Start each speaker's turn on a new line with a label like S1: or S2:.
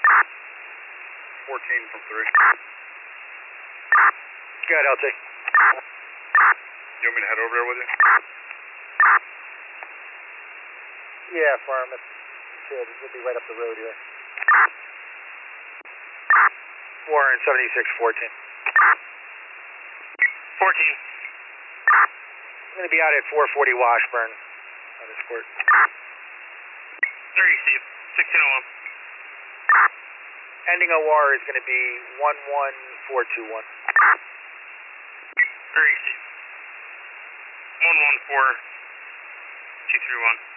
S1: 14 from 3.
S2: Go ahead, LT.
S1: You want me to head over there with you?
S2: Yeah, firm. It should. We'll be right up the road here. Warren 7614.
S3: 14.
S2: I'm going to be out at 440 Washburn on this court.
S3: There you see it. 1601.
S2: Ending OR is going to be 11421.
S3: There you see it. 114231.